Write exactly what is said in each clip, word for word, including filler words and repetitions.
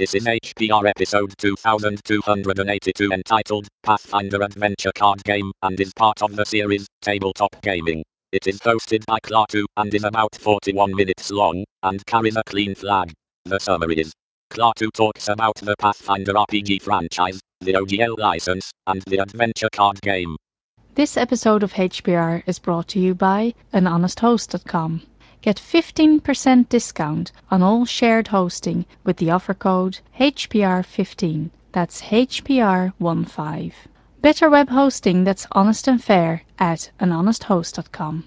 This is H P R episode two thousand two hundred eighty-two entitled Pathfinder Adventure Card Game and is part of the series Tabletop Gaming. It is hosted by Klaatu and is about forty-one minutes long and carries a clean flag. The summary is: Klaatu talks about the Pathfinder R P G franchise, the O G L license, and the adventure card game. This episode of H P R is brought to you by an honest host dot com. Get fifteen percent discount on all shared hosting with the offer code H P R fifteen. That's H P R fifteen. Better web hosting that's honest and fair at an honest host dot com.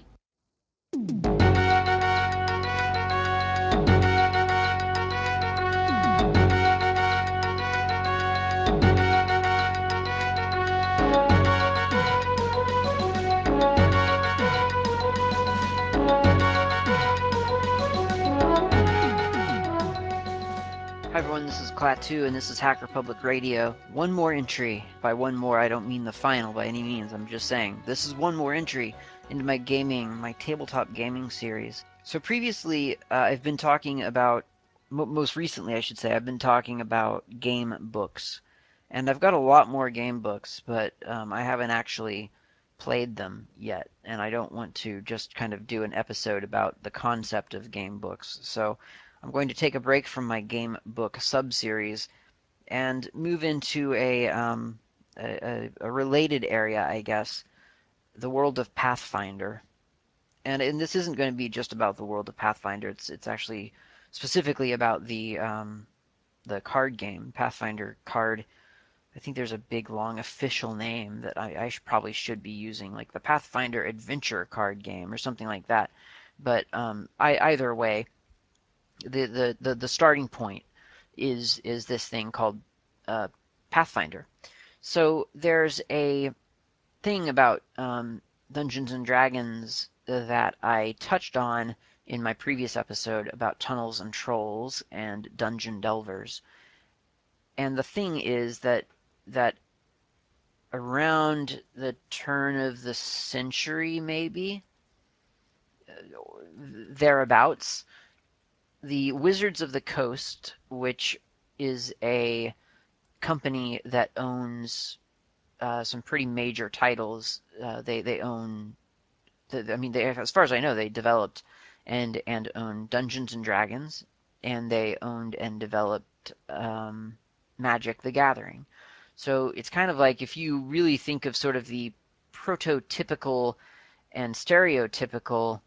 Hi everyone, this is Klaatu and this is Hacker Public Radio. One more entry. By one more, I don't mean the final by any means. I'm just saying this is one more entry into my gaming, my tabletop gaming series. So previously, uh, I've been talking about, m- most recently I should say, I've been talking about game books. And I've got a lot more game books, but um, I haven't actually played them yet. And I don't want to just kind of do an episode about the concept of game books. So I'm going to take a break from my game book sub-series and move into a, um, a, a related area, I guess, the world of Pathfinder. And, and this isn't going to be just about the world of Pathfinder. It's it's actually specifically about the um, the card game, Pathfinder Card. I think there's a big long official name that I, I should, probably should be using, like the Pathfinder Adventure Card Game or something like that. But um, I, either way, the, the, the, the starting point is is this thing called uh, Pathfinder. So there's a thing about um, Dungeons and Dragons that I touched on in my previous episode about tunnels and trolls and dungeon delvers. And the thing is that that around the turn of the century, maybe thereabouts, the Wizards of the Coast, which is a company that owns uh, some pretty major titles. Uh, they they own, the, I mean, they, as far as I know, they developed and and own Dungeons and Dragons, and they owned and developed um, Magic: The Gathering. So it's kind of like if you really think of sort of the prototypical and stereotypical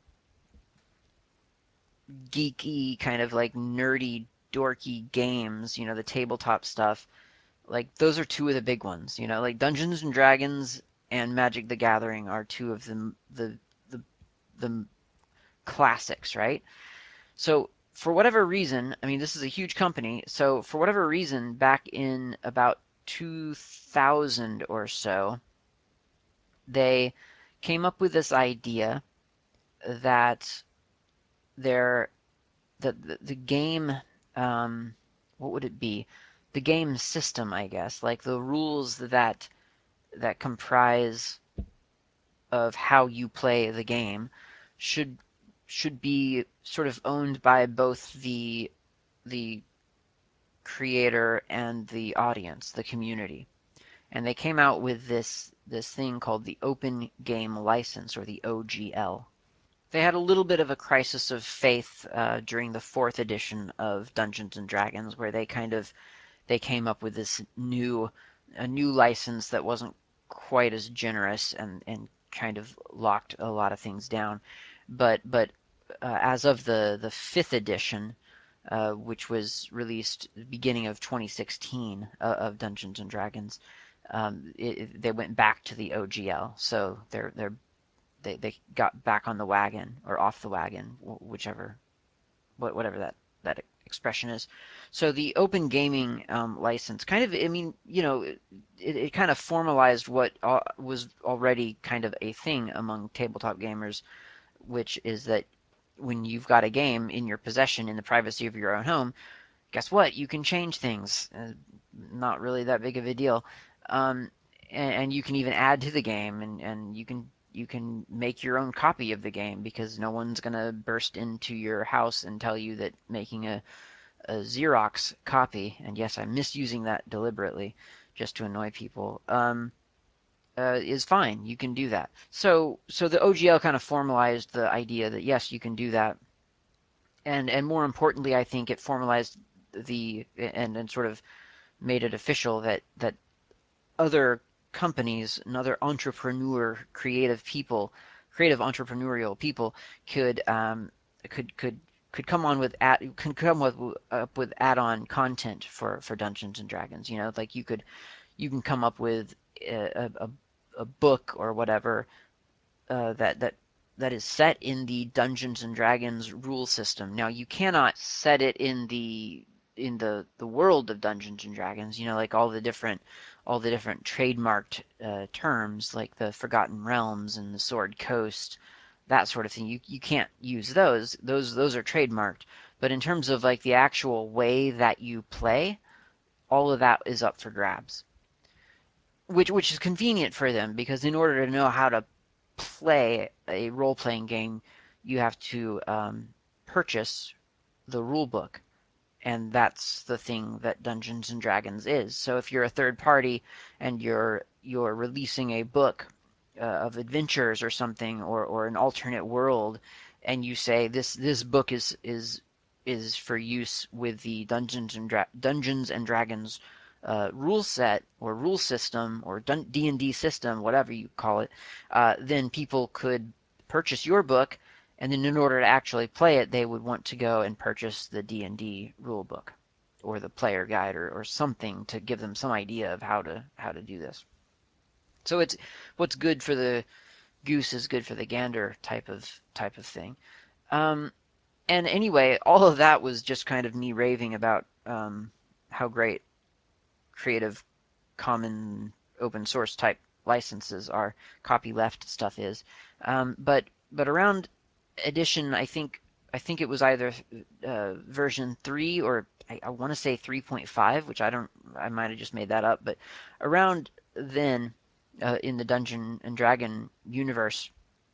geeky kind of like nerdy dorky games, you know, the tabletop stuff. Like those are two of the big ones, you know, like Dungeons and Dragons and Magic the Gathering are two of the the the, the classics, right? So for whatever reason, I mean, this is a huge company, so for whatever reason, back in about two thousand or so, they came up with this idea that their the the, the game, um, what would it be? The game system, I guess, like the rules that that comprise of how you play the game should should be sort of owned by both the the creator and the audience, the community. And they came out with this this thing called the Open Game License, or the O G L. They had a little bit of a crisis of faith uh, during the fourth edition of Dungeons and Dragons, where they kind of they came up with this new a new license that wasn't quite as generous and and kind of locked a lot of things down. But but uh, as of the the fifth edition, uh, which was released beginning of twenty sixteen uh, of Dungeons and Dragons, um, it, it, they went back to the O G L. So they're they're they, they got back on the wagon or off the wagon, whichever whatever that that expression is. So the open gaming um, license kind of, I mean, you know, it, it kind of formalized what uh, was already kind of a thing among tabletop gamers, which is that when you've got a game in your possession in the privacy of your own home, guess what? You can change things. Uh, not really that big of a deal. Um, and, and you can even add to the game, and, and you can you can make your own copy of the game because no one's gonna burst into your house and tell you that making a a Xerox copy, and yes, I'm misusing that deliberately just to annoy people, um, uh, is fine. You can do that. So, so the O G L kind of formalized the idea that yes, you can do that, and and more importantly, I think it formalized the and and sort of made it official that that other companies and other entrepreneur creative people, creative entrepreneurial people could um, could could could come on with add, could come with up with add-on content for for Dungeons and Dragons. You know, like you could you can come up with a, a, a book or whatever uh, that that that is set in the Dungeons and Dragons rule system. Now you cannot set it in the in the the world of Dungeons and Dragons. You know, like all the different all the different trademarked uh, terms, like the Forgotten Realms and the Sword Coast, that sort of thing. You you can't use those. Those those are trademarked. But in terms of like the actual way that you play, all of that is up for grabs. Which which is convenient for them because in order to know how to play a role playing game, you have to um, purchase the rule book, and that's the thing that Dungeons and Dragons is. So if you're a third party and you're you're releasing a book uh, of adventures or something, or, or an alternate world, and you say this this book is is is for use with the Dungeons and Dra- Dungeons and Dragons uh, rule set or rule system or D and D system, whatever you call it, uh, then people could purchase your book, and then in order to actually play it, they would want to go and purchase the D and D rule book or the player guide or, or something to give them some idea of how to how to do this. So it's what's good for the goose is good for the gander type of type of thing. Um, and anyway, all of that was just kind of me raving about um, how great Creative Common open source type licenses are, copyleft stuff is. Um, but but around edition, I think I think it was either uh, version three or I, I want to say three point five, which I don't I might have just made that up, but around then uh, in the Dungeon and Dragon universe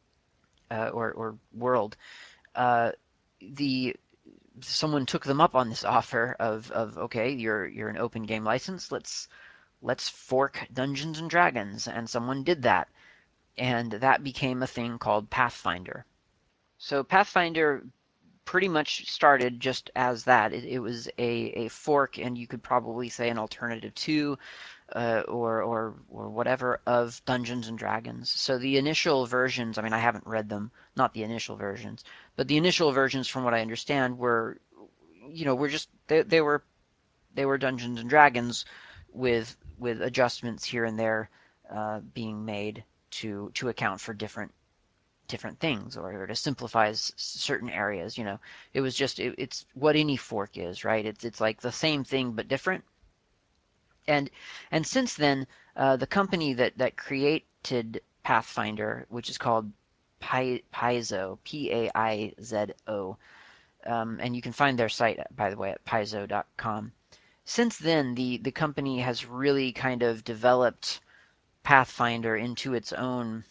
uh, or or world, uh, the someone took them up on this offer of of okay, you're you're an open game license, let's let's fork Dungeons and Dragons, and someone did that, and that became a thing called Pathfinder. So Pathfinder pretty much started just as that. It, it was a, a fork, and you could probably say an alternative to, uh, or or or whatever of Dungeons and Dragons. So the initial versions, I mean, I haven't read them, not the initial versions, but the initial versions, from what I understand, were, you know, were just they, they were they were Dungeons and Dragons with with adjustments here and there uh, being made to to account for different different things or to simplify certain areas. You know, it was just it, it's what any fork is, right? It's it's like the same thing but different. And and since then, uh, the company that that created Pathfinder, which is called Pi, Paizo, P A I Z O, um, and you can find their site, by the way, at paizo dot com. Since then, the the company has really kind of developed Pathfinder into its own,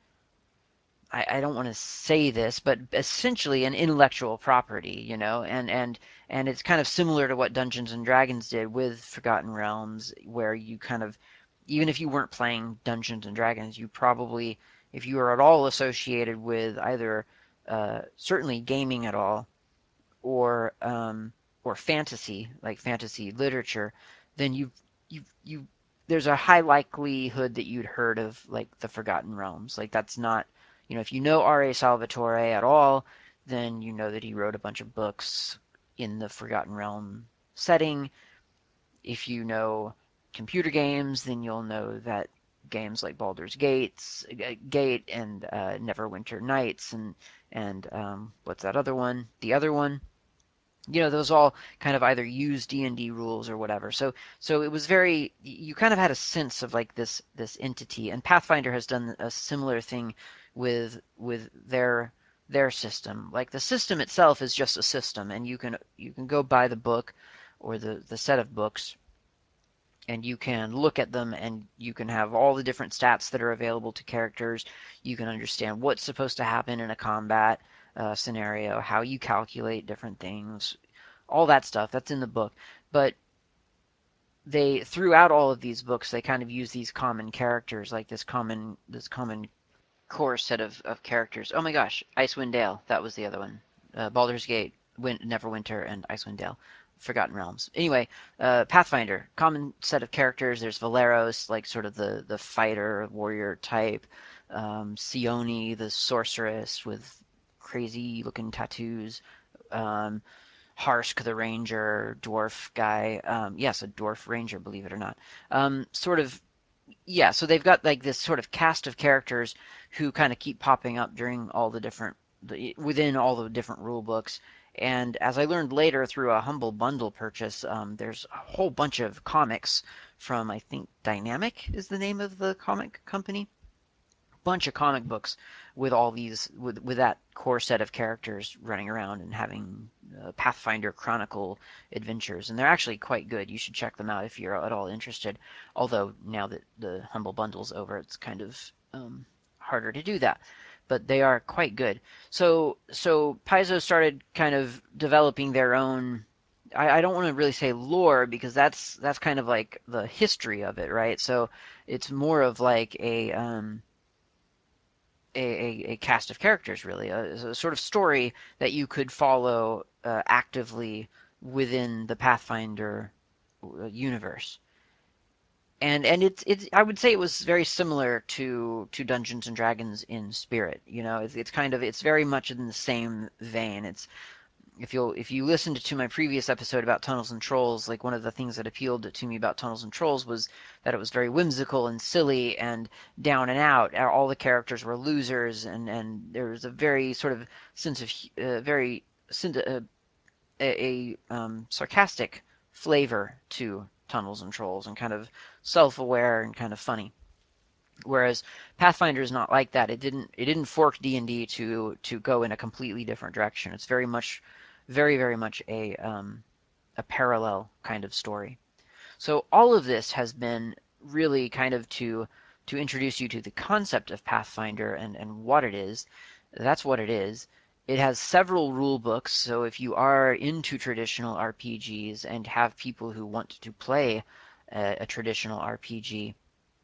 I, I don't want to say this, but essentially an intellectual property, you know, and and and it's kind of similar to what Dungeons and Dragons did with Forgotten Realms, where you kind of, even if you weren't playing Dungeons and Dragons, you probably, if you are at all associated with either uh, certainly gaming at all, or um, or fantasy, like fantasy literature, then you you you there's a high likelihood that you'd heard of like the Forgotten Realms. Like that's not, you know, if you know R A. Salvatore at all, then you know that he wrote a bunch of books in the Forgotten Realm setting. If you know computer games, then you'll know that games like Baldur's Gates, Gate and uh, Neverwinter Nights and and um, what's that other one? The other one, you know, those all kind of either use D and D rules or whatever. So so it was very, you kind of had a sense of like this this entity, and Pathfinder has done a similar thing with with their their system. Like the system itself is just a system, and you can you can go buy the book or the the set of books, and you can look at them and you can have all the different stats that are available to characters. You can understand what's supposed to happen in a combat uh, scenario, how you calculate different things, all that stuff. That's in the book. But they throughout all of these books, they kind of use these common characters, like this common this common core set of, of characters. Oh my gosh, Icewind Dale. That was the other one. Uh, Baldur's Gate, Win- Neverwinter, and Icewind Dale. Forgotten Realms. Anyway, uh, Pathfinder, common set of characters. There's Valeros, like sort of the, the fighter, warrior type. Um, Sione, the sorceress with crazy looking tattoos. Um, Harsk, the ranger, dwarf guy. Um, yes, a dwarf ranger, believe it or not. Um, sort of yeah, so they've got like this sort of cast of characters who kind of keep popping up during all the different the, within all the different rule books. And as I learned later through a humble bundle purchase, um, there's a whole bunch of comics from I think Dynamic is the name of the comic company, bunch of comic books with all these with with that core set of characters running around and having uh, Pathfinder Chronicle adventures, and they're actually quite good. You should check them out if you're at all interested. Although now that the Humble Bundle's over, it's kind of um, harder to do that. But they are quite good. So so Paizo started kind of developing their own. I, I don't want to really say lore because that's that's kind of like the history of it, right? So it's more of like a um, a, a, a cast of characters, really, a, a sort of story that you could follow uh, actively within the Pathfinder uh, universe. And and it's it's I would say it was very similar to to Dungeons and Dragons in spirit. You know, it's, it's kind of it's very much in the same vein. It's if you'll if you listened to my previous episode about Tunnels and Trolls, like one of the things that appealed to me about Tunnels and Trolls was that it was very whimsical and silly and down and out. All the characters were losers, and and there was a very sort of sense of uh, very uh, a, a um, sarcastic flavor to Tunnels and Trolls, and kind of self-aware and kind of funny. Whereas Pathfinder is not like that. It didn't it didn't fork D and D to to go in a completely different direction. It's very much, very very much a um, a parallel kind of story. So all of this has been really kind of to to introduce you to the concept of Pathfinder and and what it is. That's what it is. It has several rule books, so if you are into traditional R P Gs and have people who want to play a, a traditional R P G,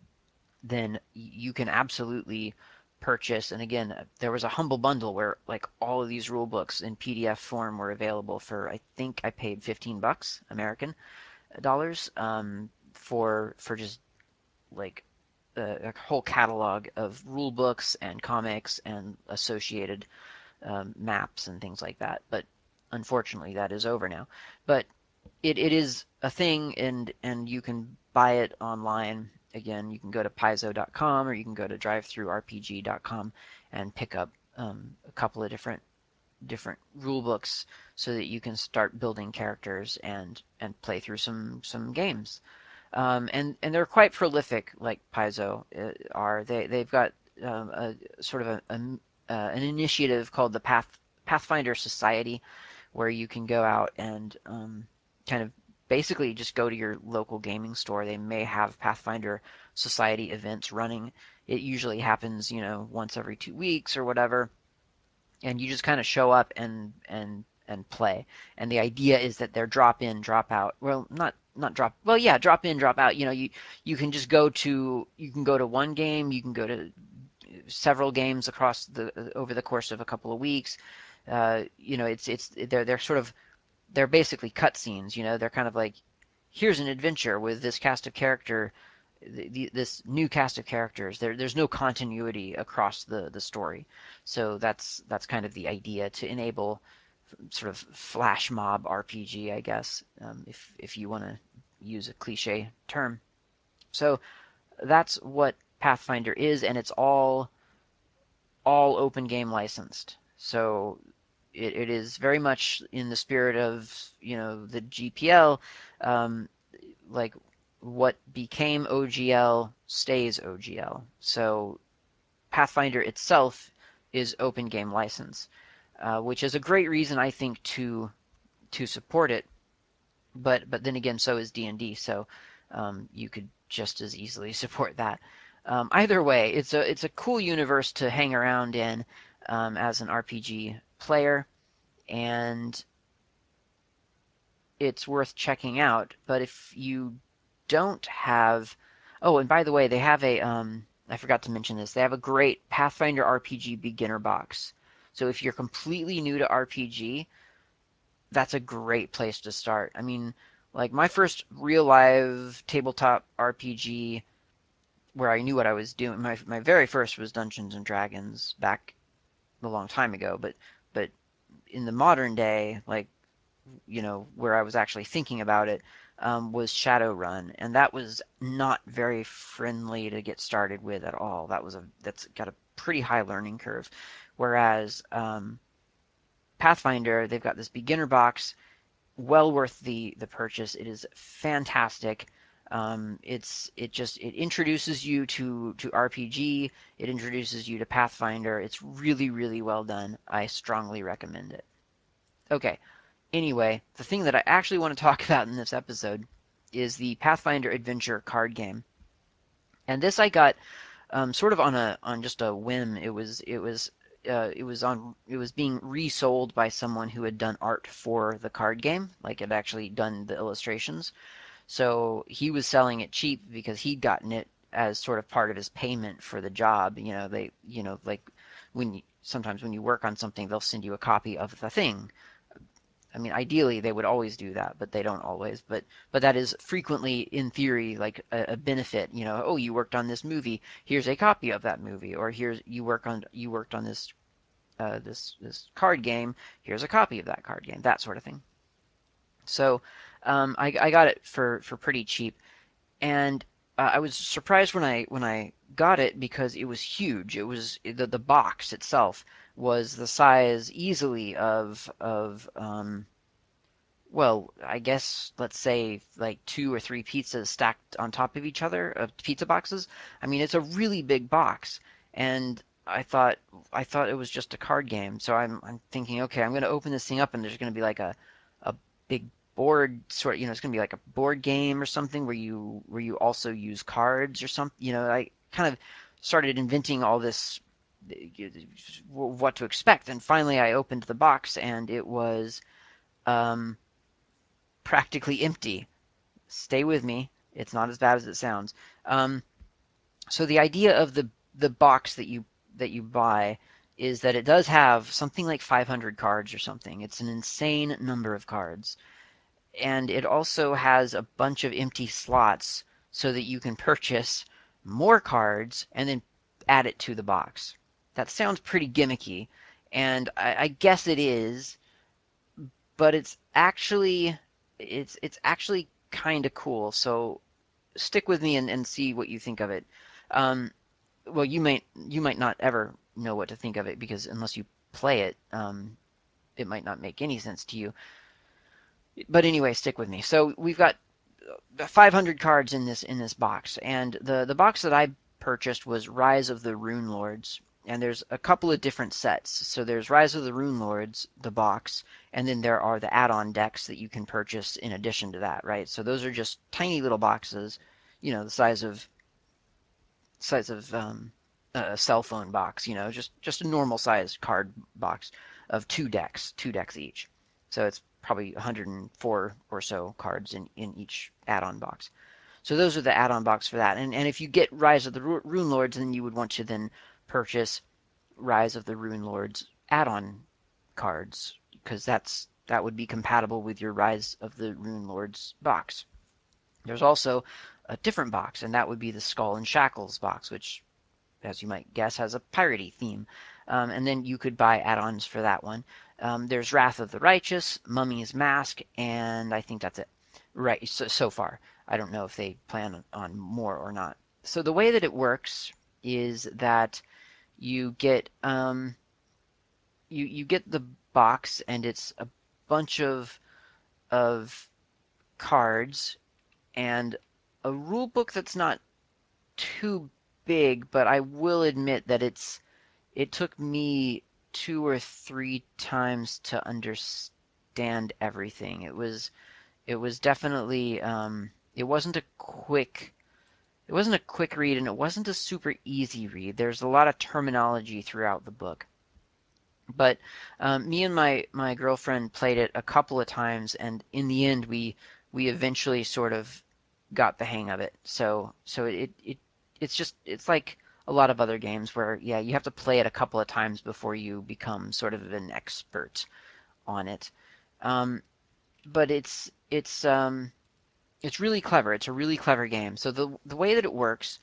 then you can absolutely purchase. And again, there was a humble bundle where like all of these rule books in P D F form were available for I think I paid fifteen bucks American dollars um, for for just like a, a whole catalog of rule books and comics and associated um, maps and things like that. But unfortunately, that is over now. But it, it is a thing, and and you can buy it online. Again, you can go to paizo dot com or you can go to drive through r p g dot com and pick up um, a couple of different different rule books so that you can start building characters and and play through some some games. Um, and and they're quite prolific, like Paizo uh, are. They they've got um, a sort of a, a uh, an initiative called the Path Pathfinder Society, where you can go out and um, kind of basically just go to your local gaming store. They may have Pathfinder Society events running. It usually happens, you know, once every two weeks or whatever, and you just kind of show up and and and play. And the idea is that they're drop in, drop out. Well, not not drop. Well, yeah, drop in, drop out. You know, you you can just go to you can go to one game, you can go to several games across the over the course of a couple of weeks. Uh, you know, it's it's they're they're sort of they're basically cutscenes. You know, they're kind of like here's an adventure with this cast of character, the, the, this new cast of characters. There there's no continuity across the the story, so that's that's kind of the idea to enable sort of flash mob R P G, I guess, um, if if you want to use a cliche term. So that's what Pathfinder is, and it's all all open game licensed. So it, it is very much in the spirit of you know the G P L, um, like what became O G L stays O G L. So Pathfinder itself is open game license, uh, which is a great reason I think to to support it. But but then again, so is D and D. So um, you could just as easily support that. Um, either way, it's a it's a cool universe to hang around in um, as an R P G player, and it's worth checking out. But if you don't have, oh, and by the way, they have a, um, I forgot to mention this, they have a great Pathfinder R P G beginner box. So if you're completely new to R P G, that's a great place to start. I mean, like my first real live tabletop R P G where I knew what I was doing, my my very first was Dungeons and Dragons back a long time ago, but but in the modern day, like you know, where I was actually thinking about it, um, was Shadowrun, and that was not very friendly to get started with at all. That was a that's got a pretty high learning curve, whereas um, Pathfinder, they've got this beginner box, well worth the the purchase. It is fantastic. Um, it's it just it introduces you to to R P G. It introduces you to Pathfinder. It's really really well done. I strongly recommend it. Okay, anyway, the thing that I actually want to talk about in this episode is the Pathfinder Adventure card game. And this I got um, sort of on a on just a whim. It was it was uh, it was on it was being resold by someone who had done art for the card game, like had actually done the illustrations. So he was selling it cheap because he'd gotten it as sort of part of his payment for the job. You know, they you know like when you, sometimes when you work on something, they'll send you a copy of the thing. I mean, ideally they would always do that, but they don't always. But but that is frequently, in theory, like a, a benefit. You know, oh, you worked on this movie. Here's a copy of that movie, or here's you work on you worked on this uh, this this card game. Here's a copy of that card game. That sort of thing. So um, I, I got it for for pretty cheap, and uh, I was surprised when I when I got it because it was huge. It was the the box itself was the size easily of of um, well, I guess let's say like two or three pizzas stacked on top of each other of pizza boxes. I mean, it's a really big box, and I thought I thought it was just a card game. So I'm I'm thinking, okay, I'm going to open this thing up, and there's going to be like a a big board sort, you know, it's going to be like a board game or something where you where you also use cards or something. You know, I kind of started inventing all this what to expect, and finally I opened the box, and it was um practically empty. Stay with me. It's not as bad as it sounds. Um, so the idea of the the box that you that you buy is that it does have something like five hundred cards or something. It's an insane number of cards. And it also has a bunch of empty slots so that you can purchase more cards and then add it to the box. That sounds pretty gimmicky, and I, I guess it is, but it's actually it's it's actually kind of cool. So stick with me and, and see what you think of it. Um, well, you might you might not ever know what to think of it because unless you play it, um, it might not make any sense to you. But anyway, stick with me. So we've got five hundred cards in this in this box, and the the box that I purchased was Rise of the Rune Lords, and there's a couple of different sets. So there's Rise of the Rune Lords, the box, and then there are the add-on decks that you can purchase in addition to that, right? So those are just tiny little boxes, you know, the size of size of um, a cell phone box, you know, just just a normal sized card box of two decks, two decks each. So it's probably one hundred four or so cards in, in each add-on box. So those are the add-on box for that. And and if you get Rise of the Rune Lords, then you would want to then purchase Rise of the Rune Lords add-on cards because that's that would be compatible with your Rise of the Rune Lords box. There's also a different box, and that would be the Skull and Shackles box, which, as you might guess, has a piratey theme. Um, and then you could buy add-ons for that one. Um, there's Wrath of the Righteous, Mummy's Mask, and I think that's it. Right, so, so far. I don't know if they plan on more or not. So the way that it works is that you get um, you you get the box, and it's a bunch of of cards and a rule book that's not too big, but I will admit that it's it took me two or three times to understand everything. It was it was definitely um, it wasn't a quick it wasn't a quick read and it wasn't a super easy read. There's a lot of terminology throughout the book. But um, me and my my girlfriend played it a couple of times, and in the end, we we eventually sort of got the hang of it. So so it it it's just it's like a lot of other games where yeah, you have to play it a couple of times before you become sort of an expert on it. Um, but it's it's um, it's really clever. It's a really clever game. So the the way that it works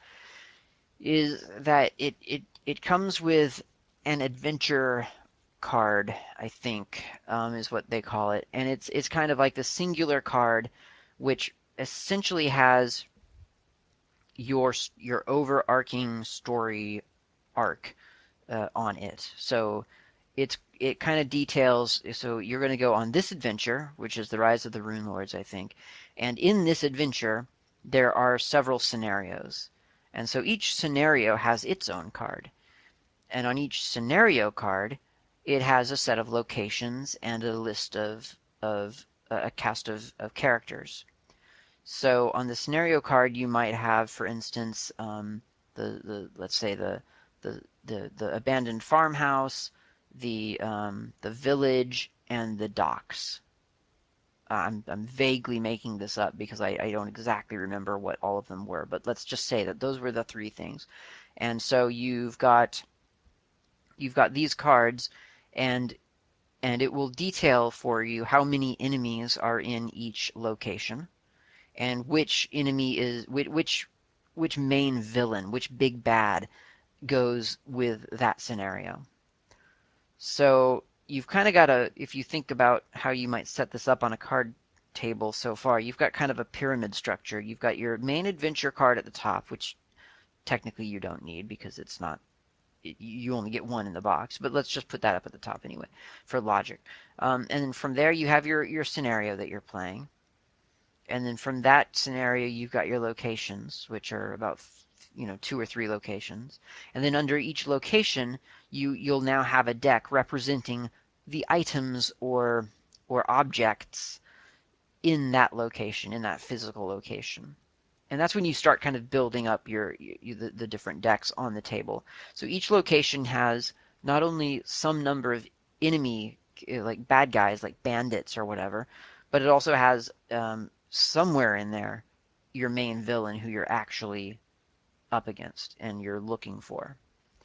is that it it it comes with an adventure card, I think, um, is what they call it, and it's it's kind of like the singular card, which essentially has your your overarching story arc uh, on it. So it's it kind of details. So you're going to go on this adventure, which is the Rise of the Rune Lords, I think, and in this adventure there are several scenarios, and so each scenario has its own card, and on each scenario card it has a set of locations and a list of of uh, a cast of, of characters. So on the scenario card, you might have, for instance, um, the the let's say the the the, the abandoned farmhouse, the um, the village, and the docks. I'm I'm vaguely making this up because I, I don't exactly remember what all of them were, but let's just say that those were the three things. And so you've got you've got these cards, and and it will detail for you how many enemies are in each location and which enemy is which which main villain, which big bad goes with that scenario. So you've kind of got a, if you think about how you might set this up on a card table so far, you've got kind of a pyramid structure. You've got your main adventure card at the top, which technically you don't need because it's not, you only get one in the box, but let's just put that up at the top anyway for logic. Um, and then from there you have your, your scenario that you're playing. And then from that scenario, you've got your locations, which are about you know two or three locations. And then under each location, you you'll now have a deck representing the items or or objects in that location, in that physical location. And that's when you start kind of building up your, your the, the different decks on the table. So each location has not only some number of enemy like bad guys like bandits or whatever, but it also has um, somewhere in there your main villain who you're actually up against and you're looking for.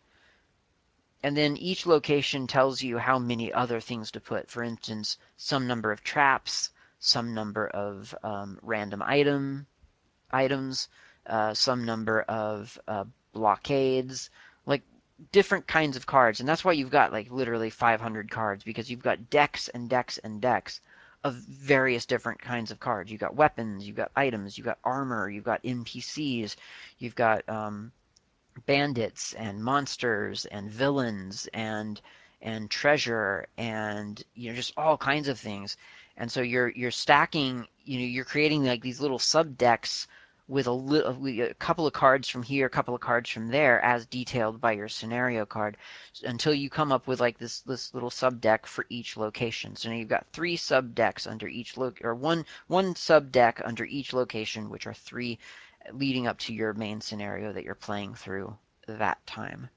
And then each location tells you how many other things to put. For instance, some number of traps, some number of um, random item items, uh, some number of uh, blockades, like different kinds of cards. And that's why you've got like literally five hundred cards because you've got decks and decks and decks of various different kinds of cards. You've got weapons, you've got items, you've got armor, you've got N P Cs, you've got um, bandits and monsters and villains and and treasure and you know just all kinds of things. And so you're you're stacking, you know, you're creating like these little sub decks with a little a couple of cards from here, a couple of cards from there, as detailed by your scenario card, until you come up with like this this little sub deck for each location. So now you've got three sub decks under each loc or one one sub deck under each location, which are three leading up to your main scenario that you're playing through that time.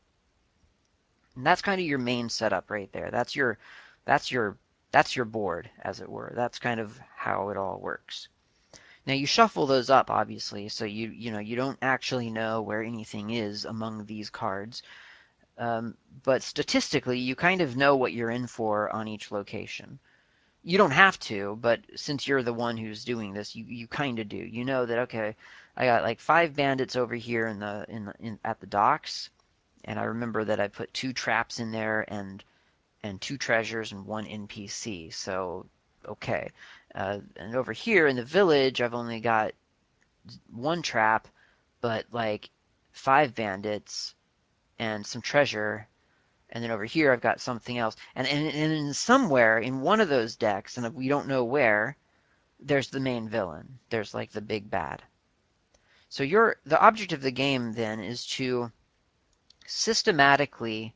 And that's kind of your main setup right there. That's your that's your that's your board, as it were. That's kind of how it all works. Now you shuffle those up, obviously, so you you know you don't actually know where anything is among these cards, um, but statistically you kind of know what you're in for on each location. You don't have to, but since you're the one who's doing this, you, you kind of do. You know that okay, I got like five bandits over here in the in, the, in at the docks, and I remember that I put two traps in there and and two treasures and one N P C. So okay, uh, and over here in the village, I've only got one trap, but like five bandits and some treasure. And then over here, I've got something else. And, and, and in somewhere in one of those decks, and we don't know where, there's the main villain. There's like the big bad. So your the object of the game then is to systematically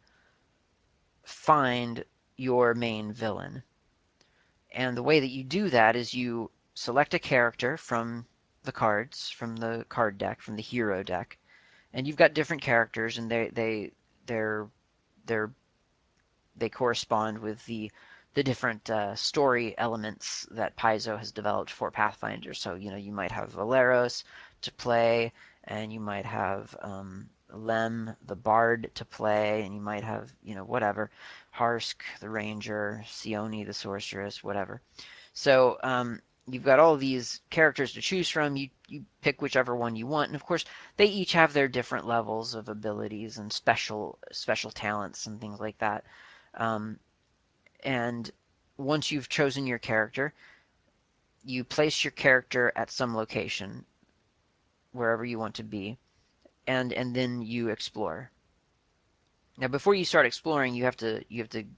find your main villain. And the way that you do that is you select a character from the cards, from the card deck, from the hero deck, and you've got different characters, and they they they're they're they correspond with the the different uh, story elements that Paizo has developed for Pathfinder. So, you know, you might have Valeros to play, and you might have um, Lem, the Bard, to play, and you might have, you know, whatever, Harsk, the Ranger, Sione, the Sorceress, whatever. So um, you've got all these characters to choose from. You you pick whichever one you want, and of course they each have their different levels of abilities and special special talents and things like that. Um, and once you've chosen your character, you place your character at some location wherever you want to be, and and then you explore. Now, before you start exploring, you have to you have to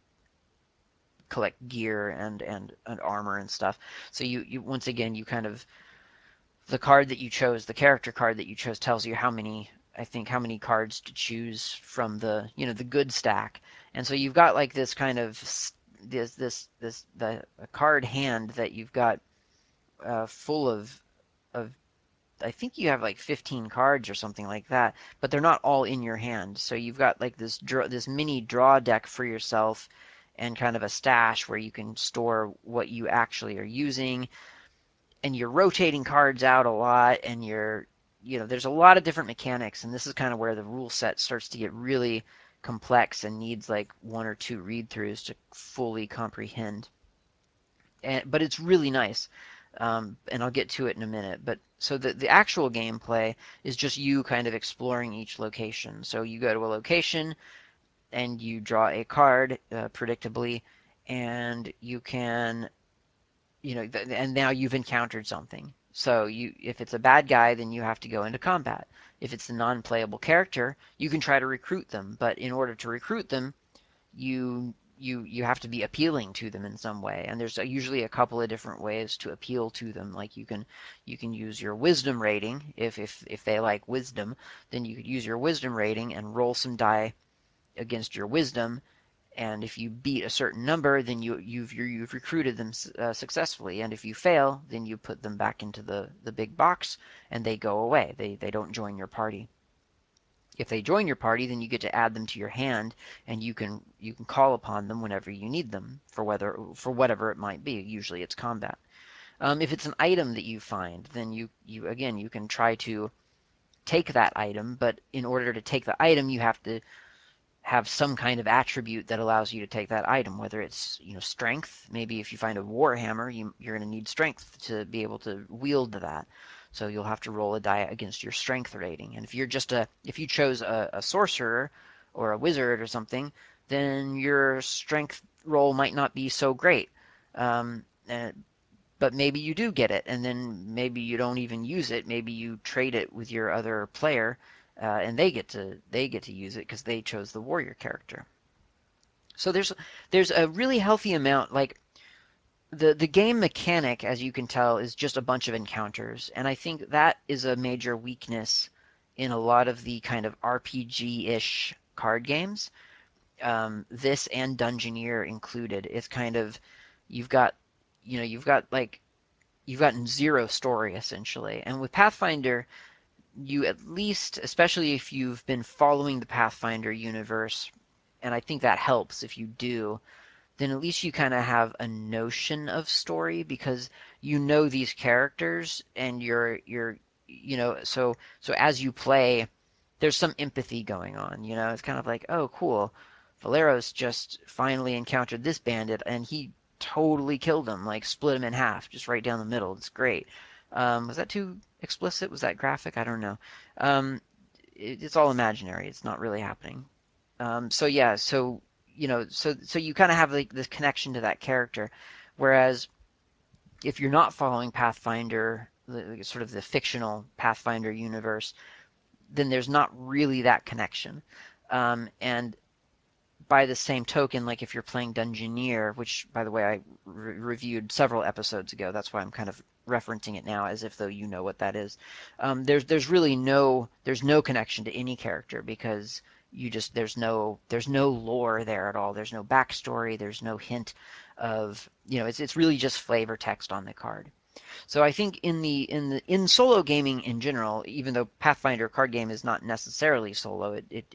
collect gear and and, and armor and stuff. So you, you once again you kind of the card that you chose, the character card that you chose, tells you how many, I think, how many cards to choose from the, you know, the good stack. And so you've got like this kind of this this this the a card hand that you've got uh, full of of I think you have like fifteen cards or something like that, but they're not all in your hand. So you've got like this draw, this mini draw deck for yourself and kind of a stash where you can store what you actually are using, and you're rotating cards out a lot, and you're you know there's a lot of different mechanics, and this is kind of where the rule set starts to get really complex and needs like one or two read throughs to fully comprehend. And, but it's really nice, um, and I'll get to it in a minute. But so the the actual gameplay is just you kind of exploring each location. So you go to a location and you draw a card, uh, predictably, and you can you know, th- and now you've encountered something. So you, if it's a bad guy, then you have to go into combat. If it's a non-playable character, you can try to recruit them, but in order to recruit them, you you you have to be appealing to them in some way. And there's usually a couple of different ways to appeal to them. Like you can you can use your wisdom rating. If if if they like wisdom, then you could use your wisdom rating and roll some die against your wisdom, and if you beat a certain number, then you, you've you've recruited them uh, successfully. And if you fail, then you put them back into the, the big box, and they go away. They they don't join your party. If they join your party, then you get to add them to your hand, and you can you can call upon them whenever you need them for whether for whatever it might be. Usually it's combat. Um, if it's an item that you find, then you you again you can try to take that item, but in order to take the item, you have to have some kind of attribute that allows you to take that item, whether it's you know strength. Maybe if you find a warhammer, you, you're going to need strength to be able to wield that. So you'll have to roll a die against your strength rating. And if you're just a if you chose a, a sorcerer or a wizard or something, then your strength roll might not be so great. Um, and, but maybe you do get it, and then maybe you don't even use it. Maybe you trade it with your other player, uh, and they get to they get to use it because they chose the warrior character. So there's there's a really healthy amount. Like the the game mechanic, as you can tell, is just a bunch of encounters, and I think that is a major weakness in a lot of the kind of R P G-ish card games. Um, this and Dungeoneer included. It's kind of you've got you know you've got like you've gotten zero story essentially. And with Pathfinder, you at least, especially if you've been following the Pathfinder universe, and I think that helps if you do, then at least you kind of have a notion of story because you know these characters and you're you're you know so so as you play there's some empathy going on, you know. It's kind of like, oh cool, Valeros just finally encountered this bandit and he totally killed him, like split him in half just right down the middle. It's great. Um, was that too explicit? Was that graphic? I don't know. um, it, it's all imaginary, it's not really happening. Um, so yeah, so you know, so so you kind of have like this connection to that character, whereas if you're not following Pathfinder, the, sort of the fictional Pathfinder universe, then there's not really that connection. Um, and by the same token, like if you're playing Dungeoneer, which by the way I re- reviewed several episodes ago, that's why I'm kind of referencing it now as if though you know what that is. Um, there's there's really no there's no connection to any character because you just there's no there's no lore there at all. There's no backstory. There's no hint of you know it's it's really just flavor text on the card. So I think in the in the in solo gaming in general, even though Pathfinder card game is not necessarily solo, it it, it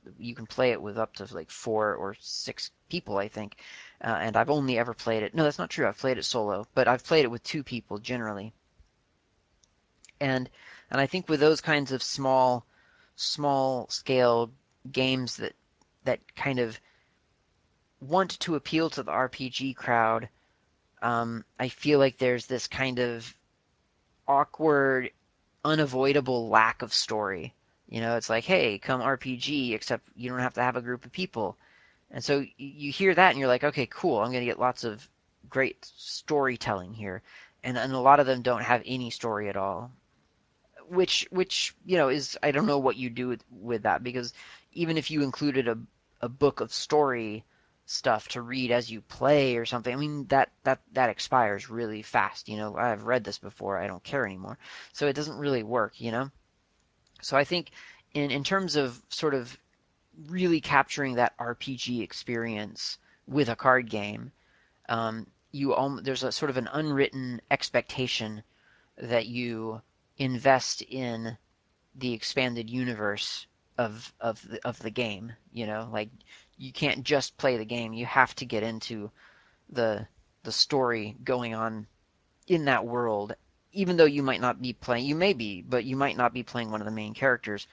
you can play it with up to like four or six people, I think. Uh, and I've only ever played it. No, that's not true. I've played it solo, but I've played it with two people generally. And and I think with those kinds of small small scale games that that kind of want to appeal to the R P G crowd, um, I feel like there's this kind of awkward, unavoidable lack of story. You know, it's like, hey, come R P G, except you don't have to have a group of people. And so you hear that and you're like, okay, cool, I'm going to get lots of great storytelling here. And, and a lot of them don't have any story at all. Which, which you know, is, I don't know what you do with, with that, because even if you included a, a book of story stuff to read as you play or something, I mean, that, that, that expires really fast. You know, I've read this before, I don't care anymore. So it doesn't really work, you know? So I think in, in terms of sort of really capturing that R P G experience with a card game, um, you there's a sort of an unwritten expectation that you invest in the expanded universe of of the, of the game. You know, like you can't just play the game; you have to get into the the story going on in that world. Even though you might not be playing, you may be, but you might not be playing one of the main characters.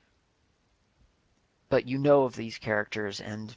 But you know of these characters, and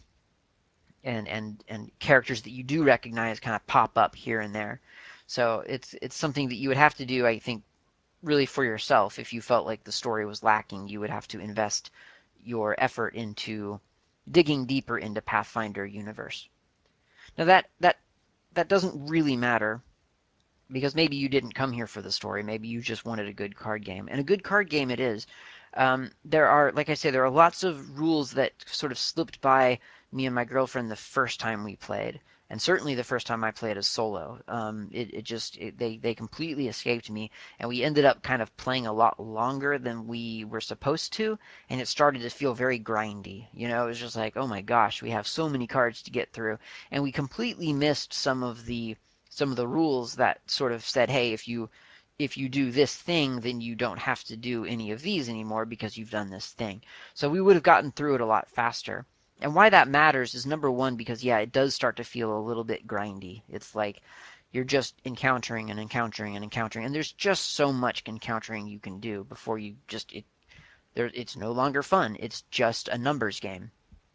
and and and characters that you do recognize kind of pop up here and there. So it's it's something that you would have to do, I think, really for yourself. If you felt like the story was lacking, you would have to invest your effort into digging deeper into Pathfinder universe. Now that that that doesn't really matter, because maybe you didn't come here for the story. Maybe you just wanted a good card game, and a good card game it is. Um, there are, like I say, there are lots of rules that sort of slipped by me and my girlfriend the first time we played, and certainly the first time I played as solo. Um, it, it just it, they they completely escaped me, and we ended up kind of playing a lot longer than we were supposed to, and it started to feel very grindy. You know, it was just like, oh my gosh, we have so many cards to get through, and we completely missed some of the some of the rules that sort of said, hey, if you if you do this thing, then you don't have to do any of these anymore because you've done this thing. So we would have gotten through it a lot faster. And why that matters is, number one, because yeah, it does start to feel a little bit grindy. It's like you're just encountering and encountering and encountering, and there's just so much encountering you can do before you just it there it's no longer fun. It's just a numbers game.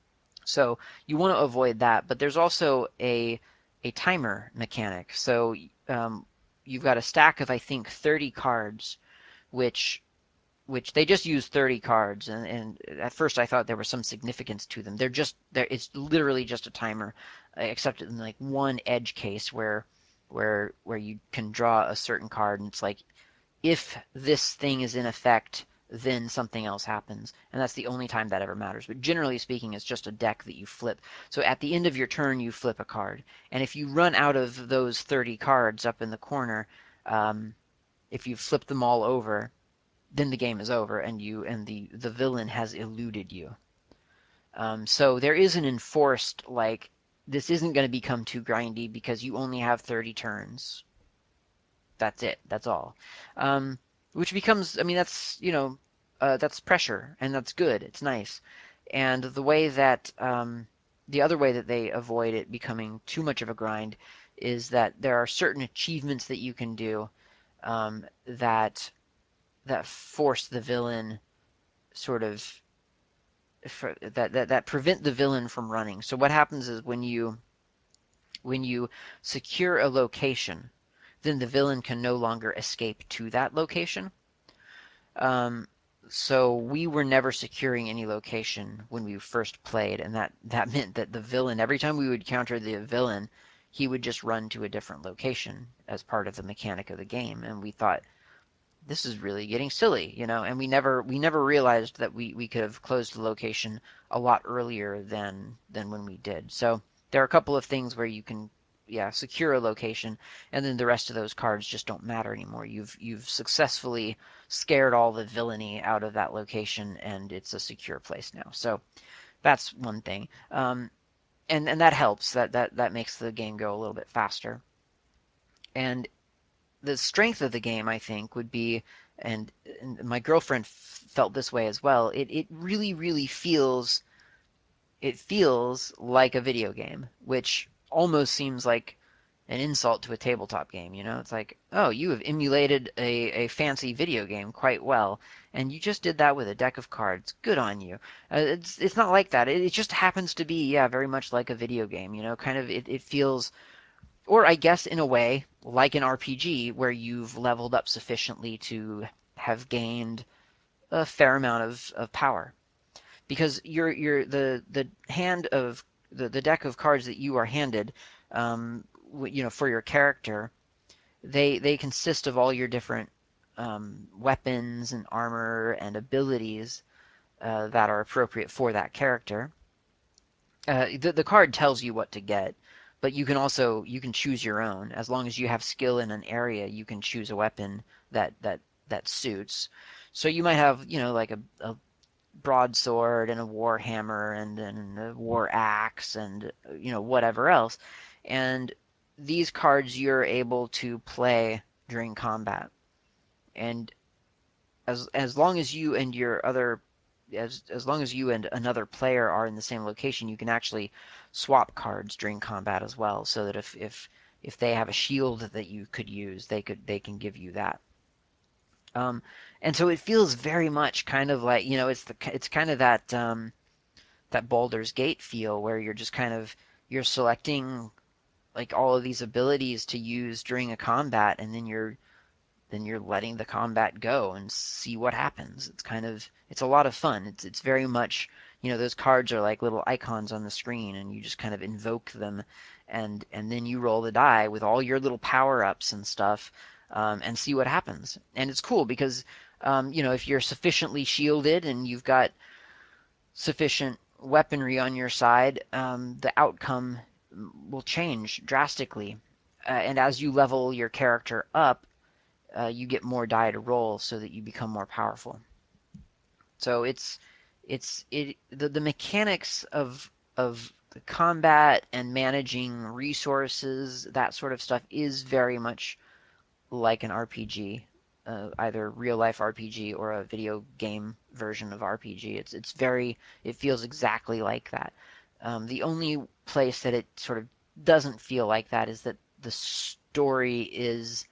So you want to avoid that, but there's also a a timer mechanic. So um, you've got a stack of, I think, thirty cards, which which they just use thirty cards, and, and at first I thought there was some significance to them. They're just there. It's literally just a timer, except in like one edge case where where where you can draw a certain card, and it's like, if this thing is in effect, then something else happens. And that's the only time that ever matters. But generally speaking, it's just a deck that you flip. So at the end of your turn, you flip a card. And if you run out of those thirty cards up in the corner, um, if you flip them all over, then the game is over, and you and the the villain has eluded you. Um, so there is an enforced, like, this isn't going to become too grindy because you only have thirty turns. That's it. That's all. Um, which becomes, I mean, that's, you know, uh, that's pressure, and that's good. It's nice. And the way that, um, the other way that they avoid it becoming too much of a grind is that there are certain achievements that you can do, um, that that force the villain sort of for, that, that that prevent the villain from running. So what happens is, when you when you secure a location, then the villain can no longer escape to that location. Um, so we were never securing any location when we first played, and that, that meant that the villain, every time we would counter the villain, he would just run to a different location as part of the mechanic of the game. And we thought, this is really getting silly, you know, and we never we never realized that we, we could have closed the location a lot earlier than than when we did. So there are a couple of things where you can, yeah, secure a location, and then the rest of those cards just don't matter anymore. You've you've successfully scared all the villainy out of that location, and it's a secure place now. So that's one thing. Um, and and that helps. That that that makes the game go a little bit faster. And the strength of the game, I think, would be and, and my girlfriend f- felt this way as well. It it really really feels it feels like a video game, which almost seems like an insult to a tabletop game. You know, it's like, oh, you have emulated a, a fancy video game quite well, and you just did that with a deck of cards. Good on you. Uh, it's it's not like that. It, it just happens to be, yeah, very much like a video game. You know, kind of it, it feels, or I guess in a way, like an R P G where you've leveled up sufficiently to have gained a fair amount of, of power because you're you're the the hand of the, the deck of cards that you are handed, um, you know, for your character, they they consist of all your different um, weapons and armor and abilities uh, that are appropriate for that character. Uh, the the card tells you what to get, but you can also you can choose your own. As long as you have skill in an area, you can choose a weapon that that that suits. So you might have, you know, like a, a broadsword and a war hammer and, and a war axe and, you know, whatever else. And these cards you're able to play during combat. And as as long as you and your other as as long as you and another player are in the same location, you can actually swap cards during combat as well, so that if if if they have a shield that you could use, they could they can give you that. Um, and so it feels very much kind of like, you know, it's the it's kind of that um, that Baldur's Gate feel where you're just kind of you're selecting like all of these abilities to use during a combat, and then you're then you're letting the combat go and see what happens. It's kind of it's a lot of fun. It's it's very much, you know, those cards are like little icons on the screen, and you just kind of invoke them, and and then you roll the die with all your little power ups and stuff, um, and see what happens. And it's cool because um, you know, if you're sufficiently shielded and you've got sufficient weaponry on your side, um, the outcome will change drastically. Uh, and as you level your character up, uh, you get more die to roll so that you become more powerful. So it's it's it the, the mechanics of of the combat and managing resources, that sort of stuff, is very much like an R P G, uh, either real life R P G or a video game version of R P G. It's it's very it feels exactly like that. Um, the only place that it sort of doesn't feel like that is that the story is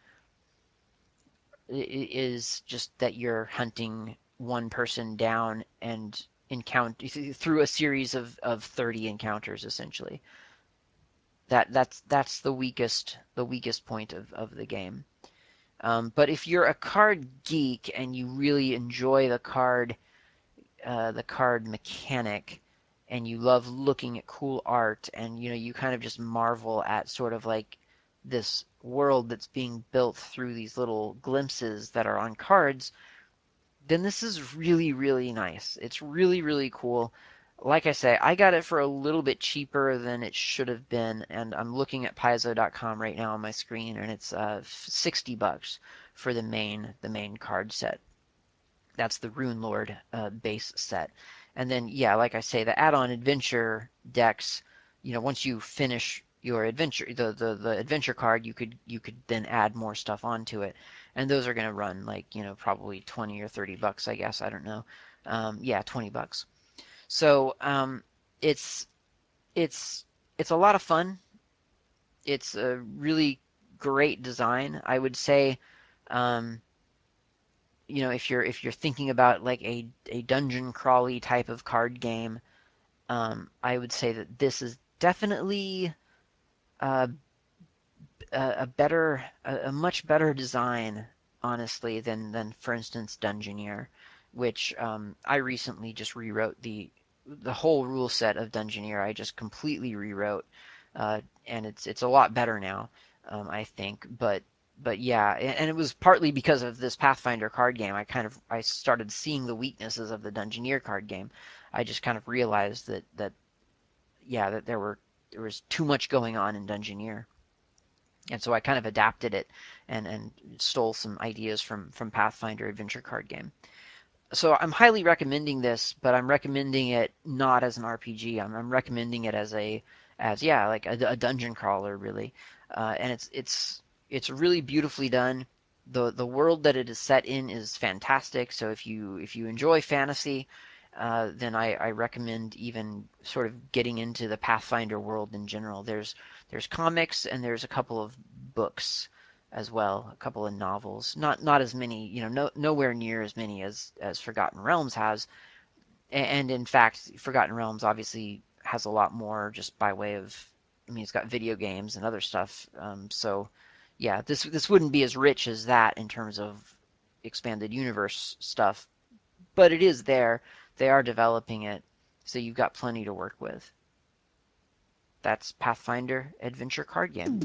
is just that you're hunting one person down and encounter through a series of, of thirty encounters essentially. That that's that's the weakest the weakest point of, of the game. Um, but if you're a card geek and you really enjoy the card uh, the card mechanic, and you love looking at cool art, and you know you kind of just marvel at sort of like this world that's being built through these little glimpses that are on cards, then this is really, really nice. It's really, really cool. Like I say, I got it for a little bit cheaper than it should have been, and I'm looking at paizo dot com right now on my screen, and it's uh, sixty bucks for the main the main card set. That's the Rune Lord uh, base set. And then, yeah, like I say, the add-on adventure decks, you know, once you finish your adventure, the, the, the adventure card, you could you could then add more stuff onto it. And those are going to run like, you know, probably twenty or thirty bucks, I guess. I don't know. Um, yeah, twenty bucks. So um, it's it's it's a lot of fun. It's a really great design. I would say um, you know, if you're if you're thinking about like a a dungeon crawly type of card game, um, I would say that this is definitely uh, a, a better, a, a much better design, honestly, than than for instance Dungeoneer, which um, I recently just rewrote the the whole rule set of Dungeoneer. I just completely rewrote, uh, and it's it's a lot better now, um, I think. But but yeah, and it was partly because of this Pathfinder card game. I kind of I started seeing the weaknesses of the Dungeoneer card game. I just kind of realized that that yeah that there were there was too much going on in Dungeoneer, and so I kind of adapted it and and stole some ideas from from Pathfinder adventure card game. So I'm highly recommending this, but I'm recommending it not as an R P G. I'm, I'm recommending it as a as yeah, like a, a dungeon crawler really, uh, and it's it's it's really beautifully done. the the world that it is set in is fantastic. So if you if you enjoy fantasy, uh, then I, I recommend even sort of getting into the Pathfinder world in general. There's there's comics and there's a couple of books as well, a couple of novels. Not not as many, you know, no, nowhere near as many as as Forgotten Realms has. And in fact, Forgotten Realms obviously has a lot more just by way of, I mean, it's got video games and other stuff. Um, so yeah, this this wouldn't be as rich as that in terms of expanded universe stuff, but it is there. They are developing it, so you've got plenty to work with. That's Pathfinder Adventure Card Game.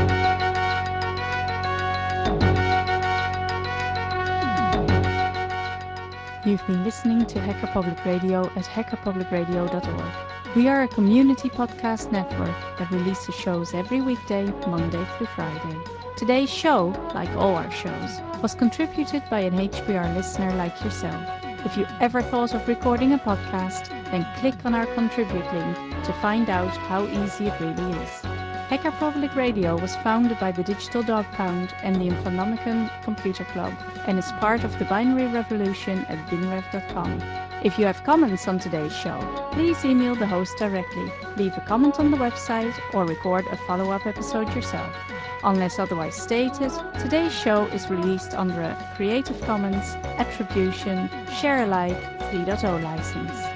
You've been listening to Hacker Public Radio at hacker public radio dot org. We are a community podcast network that releases shows every weekday, Monday through Friday. Today's show, like all our shows, was contributed by an H P R listener like yourself. If you ever thought of recording a podcast, then click on our contribute link to find out how easy it really is. Hacker Public Radio was founded by the Digital Dog Pound and the Infonomicon Computer Club and is part of the Binary Revolution at binrev dot com. If you have comments on today's show, please email the host directly, leave a comment on the website, or record a follow-up episode yourself. Unless otherwise stated, today's show is released under a Creative Commons Attribution Share Alike three point oh license.